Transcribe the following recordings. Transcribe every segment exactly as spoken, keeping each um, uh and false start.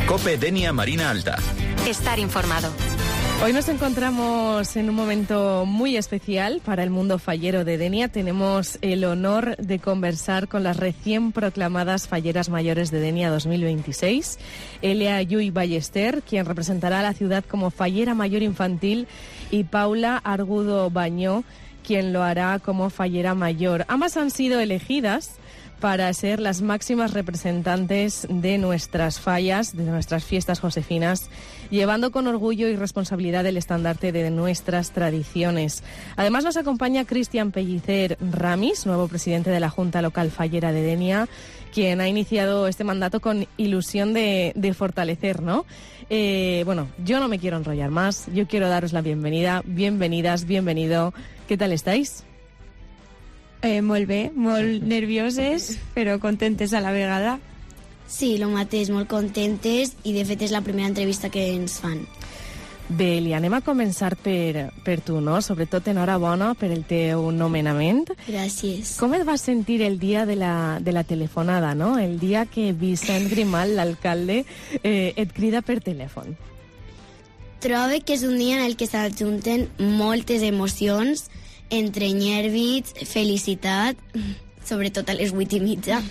COPE Denia Marina Alta. Estar informado. Hoy nos encontramos en un momento muy especial para el mundo fallero de Denia. Tenemos el honor de conversar con las recién proclamadas falleras mayores de Denia dos mil veintiséis. Elia Llull Ballester, quien representará a la ciudad como fallera mayor infantil, y Paula Argudo Bañó, quien lo hará como fallera mayor. Ambas han sido elegidas para ser las máximas representantes de nuestras fallas, de nuestras fiestas josefinas, llevando con orgullo y responsabilidad el estandarte de nuestras tradiciones. Además nos acompaña Cristian Pellicer Ramis, nuevo presidente de la Junta Local Fallera de Denia, quien ha iniciado este mandato con ilusión de, de fortalecer, ¿no? Eh, bueno, yo no me quiero enrollar más, yo quiero daros la bienvenida. Bienvenidas, bienvenido. ¿Qué tal estáis? Eh, molt bé, molt nervioses, però contentes a la vegada. Sí, el mateix, molt contentes, i de fet és la primera entrevista que ens fan. Bé, Elia, anem a començar per, per tu, no? Sobretot enhorabona per el teu nomenament. Gràcies. Com et vas sentir el dia de la, de la telefonada, no? El dia que Vicent Grimal, l'alcalde, eh, et crida per telèfon. Trobo que és un dia en el que s'ajunten moltes emocions, entre nervis, felicitat, sobretot a les vuit i mitja.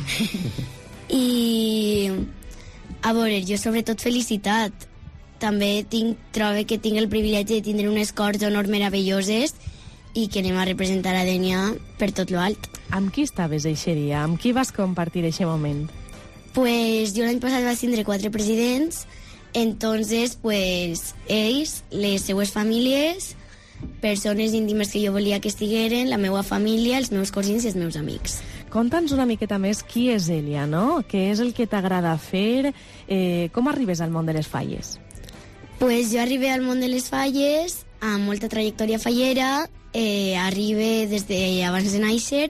I, a veure, jo sobretot felicitat. També tinc, trobo que tinc el privilegi de tindre unes corts d'honor meravelloses i que anem a representar a Denia per tot lo alt. Amb qui estaves eixe dia? Amb qui vas compartir eixe moment? Pues jo l'any passat vaig tindre quatre presidents, entonces pues ells, les seues famílies, persones íntimes que jo volia que estigueren, la meva família, els meus cosins i els meus amics. Conta'ns una miqueta més qui és Elia, no? Què és el que t'agrada fer? Eh, com arribes al món de les falles? Pues jo arribé al món de les falles amb molta trajectòria fallera, eh, arribe des d'abans de néixer,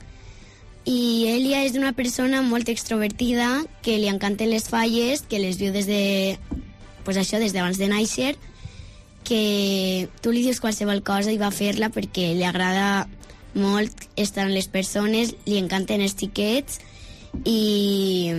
i Elia és una persona molt extrovertida, que li encanten les falles, que les viu des de, pues això, des d'abans de néixer, que tu li dius qualsevol cosa i va a fer-la perquè li agrada molt estar amb les persones, li encanten els xiquets i,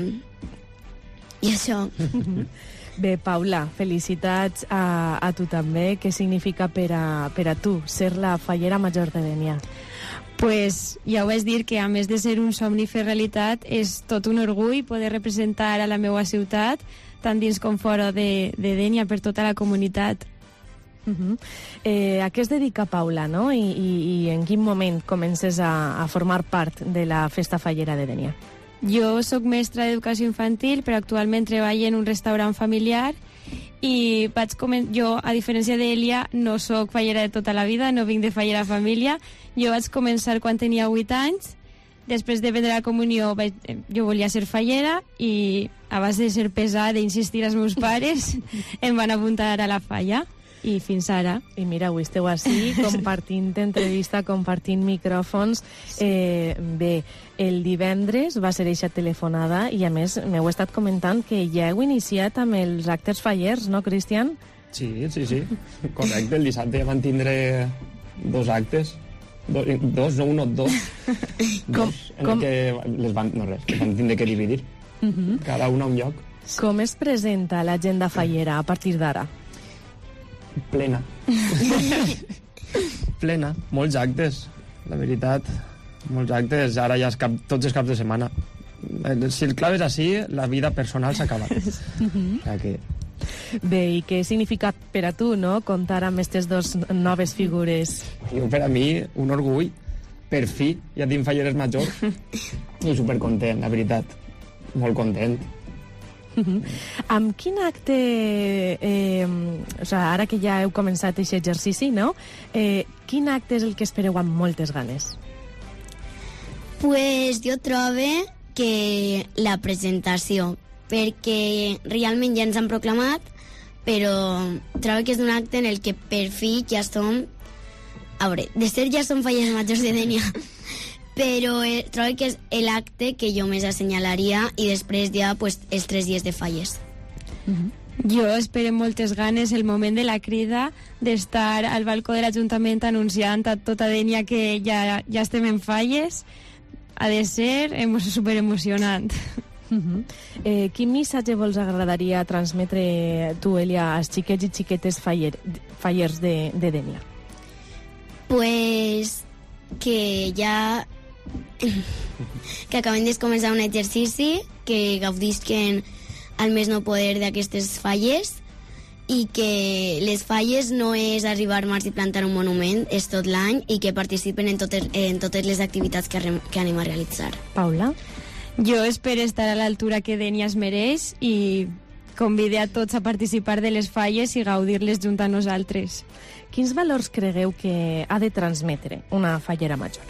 i això. Bé, Paula, felicitats a, a tu també. Què significa per a, per a tu ser la fallera major de Denia? Pues ja ho vaig dir, que a més de ser un somni fer realitat, és tot un orgull poder representar a la meva ciutat, tant dins com fora de, de Denia, per tota la comunitat. Uh-huh. eh, a què es dedica Paula, no? I, i, i en quin moment comences a, a formar part de la festa fallera de Denia? Jo sóc mestra d'educació infantil, però actualment treballo en un restaurant familiar i vaig comen- jo, a diferència d'Elia, no sóc fallera de tota la vida, no vinc de fallera família. Jo vaig començar quan tenia vuit anys. Després de prendre la comunió vaig, jo volia ser fallera i a base de ser pesada, d'insistir als meus pares, em van apuntar a la falla. I fins ara. I mira, avui esteu així, compartint entrevista, compartint micròfons. Eh, bé, el divendres va ser eixa telefonada i, a més, m'heu estat comentant que ja heu iniciat amb els actes fallers, no, Cristian? Sí, sí, sí. Correcte, el dissabte ja van tindre dos actes. Dos, dos no un, dos. Com, dos en com... què les van, no res, les van tindre que dividir. Uh -huh. Cada una a un lloc. Com es presenta l'agenda fallera a partir d'ara? Plena. Plena. Molts actes, la veritat. Molts actes. Ara ja és cap, tots els caps de setmana. Si el claves així, la vida personal s'ha acabat. Uh-huh. O sigui que... Bé, i què significa per a tu, no?, comptar amb aquestes dues noves figures? Jo, per a mi, un orgull. Per fi, ja tinc falleres majors. I supercontent, la veritat. Molt content. Uh-huh. Amb quin acte, eh, o sigui, ara que ja heu començat aquest exercici, no? Eh, quin acte és el que espereu amb moltes ganes? Pues jo trobo que la presentació, perquè realment ja ens han proclamat, però trobo que és un acte en el que per fi ja som, a veure, de ser ja som falles majors de Denia, però eh, trobo que és l'acte que jo més assenyalaria i després ja pues, els tres dies de falles. Uh-huh. Jo espero amb moltes ganes el moment de la crida, d'estar al balcó de l'Ajuntament anunciant a tota Denia que ja, ja estem en falles. Ha de ser emo- superemocionant. Uh-huh. Eh, quin missatge vols agradaria transmetre tu, Elia, als xiquets i xiquetes faller, fallers de, de Dénia? Pues que ja que acaben de començar un exercici, que gaudisquen al més no poder d'aquestes falles i que les falles no és arribar a març i plantar un monument, és tot l'any, i que participen en totes, en totes les activitats que, que anem a realitzar. Paula? Jo espero estar a l'altura que Dénia es mereix i convide a tots a participar de les falles i gaudir-les junt a nosaltres. Quins valors cregueu que ha de transmetre una fallera major?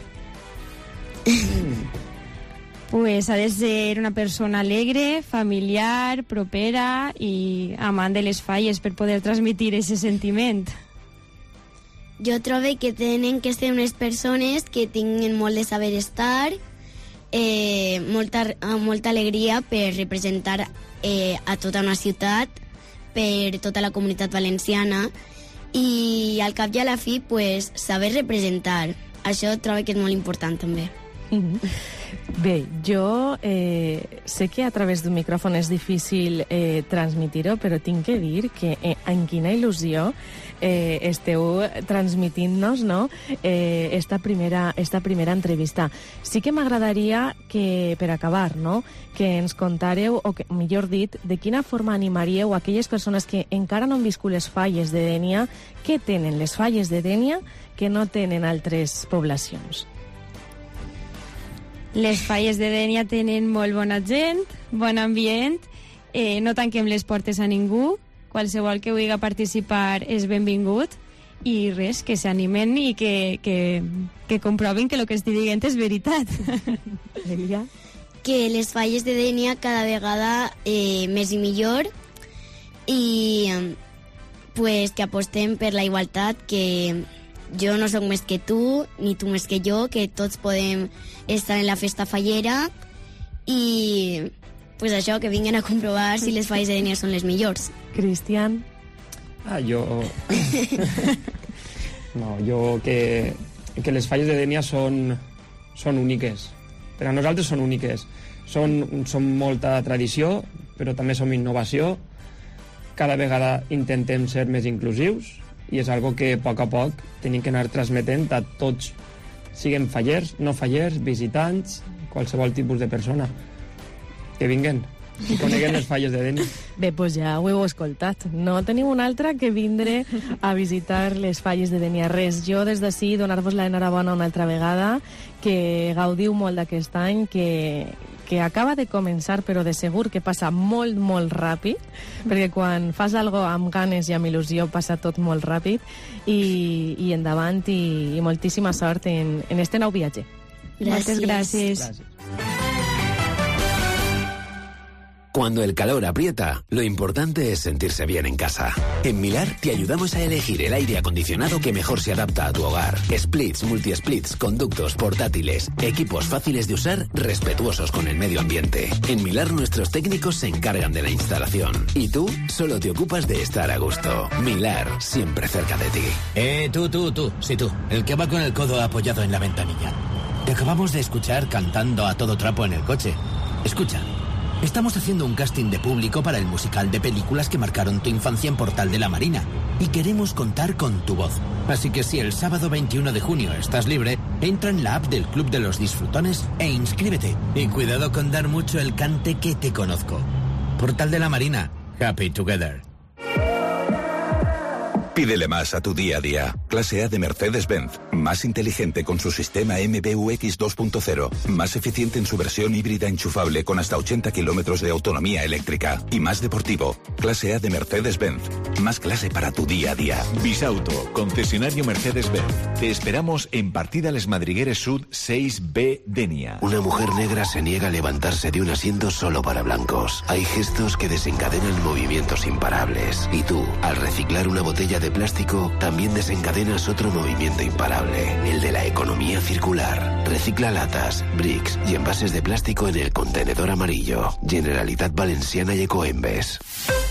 Pues ha de ser una persona alegre, familiar, propera i amant de les falles per poder transmitir aquest sentiment. Jo trobo que tenen que ser unes persones que tinguin molt de saber estar, eh, molta, molta alegria per representar eh, a tota una ciutat, per tota la comunitat valenciana, i al cap i a la fi pues, saber representar. Això trobo que és molt important també. Bé, jo eh, sé que a través d'un micròfon és difícil eh, transmitir-ho, però tinc que dir que eh, en quina il·lusió eh, esteu transmitint-nos, no?, eh, esta, primera, esta primera entrevista. Sí que m'agradaria que, per acabar, no?, que ens contareu, o que, millor dit, de quina forma animaríeu a aquelles persones que encara no han viscut les falles de Dénia, què tenen les falles de Dénia que no tenen altres poblacions. Les falles de Dénia tenen molt bona gent, bon ambient, eh, no tanquem les portes a ningú, qualsevol que vulgui participar és benvingut, i res, que s'animen i que, que, que comprovin que el que estic dient és veritat. Elia? Que les falles de Dénia cada vegada eh, més i millor, i pues, que apostem per la igualtat, que jo no sóc més que tu, ni tu més que jo, que tots podem estar en la festa fallera, i pues això, que vinguen a comprovar si les falles de Dénia són les millors. Cristian? Ah, jo... no, jo que, que les falles de Dénia són, són úniques. Per a nosaltres són úniques. Són, són molta tradició, però també som innovació. Cada vegada intentem ser més inclusius, i és algo que a poc a poc tenim que anar transmetent a tots, siguin fallers, no fallers, visitants, qualsevol tipus de persona. Que vinguen i coneguen les falles de Dénia. Bé, doncs ja ho heu escoltat. No teniu una altra que vindre a visitar les falles de Dénia. Res, jo des d'ací donar-vos l'enhorabona una altra vegada, que gaudiu molt d'aquest any, que, que acaba de començar, però de segur que passa molt, molt ràpid, perquè quan fas algo amb ganes i amb il·lusió passa tot molt ràpid, i, i endavant, i, i moltíssima sort en, en este nou viatge. Gràcies. Moltes gràcies. Gràcies. Cuando el calor aprieta, lo importante es sentirse bien en casa. En Milar te ayudamos a elegir el aire acondicionado que mejor se adapta a tu hogar. Splits, multi-splits, conductos, portátiles, equipos fáciles de usar, respetuosos con el medio ambiente. En Milar nuestros técnicos se encargan de la instalación y tú solo te ocupas de estar a gusto. Milar, siempre cerca de ti. Eh, tú, tú, tú, sí tú, el que va con el codo apoyado en la ventanilla. Te acabamos de escuchar cantando a todo trapo en el coche. Escucha. Estamos haciendo un casting de público para el musical de películas que marcaron tu infancia en Portal de la Marina y queremos contar con tu voz. Así que si el sábado veintiuno de junio estás libre, entra en la app del Club de los Disfrutones e inscríbete. Y cuidado con dar mucho el cante que te conozco. Portal de la Marina. Happy Together. Pídele más a tu día a día. Clase A de Mercedes-Benz. Más inteligente con su sistema M B U X dos punto cero. Más eficiente en su versión híbrida enchufable con hasta ochenta kilómetros de autonomía eléctrica. Y más deportivo. Clase A de Mercedes-Benz. Más clase para tu día a día. Bisauto, concesionario Mercedes-Benz. Te esperamos en Partida Les Madrigueres Sud seis B Dénia. Una mujer negra se niega a levantarse de un asiento solo para blancos. Hay gestos que desencadenan movimientos imparables. Y tú, al reciclar una botella de plástico, también desencadenas otro movimiento imparable, el de la economía circular. Recicla latas, bricks y envases de plástico en el contenedor amarillo. Generalitat Valenciana y Ecoembes.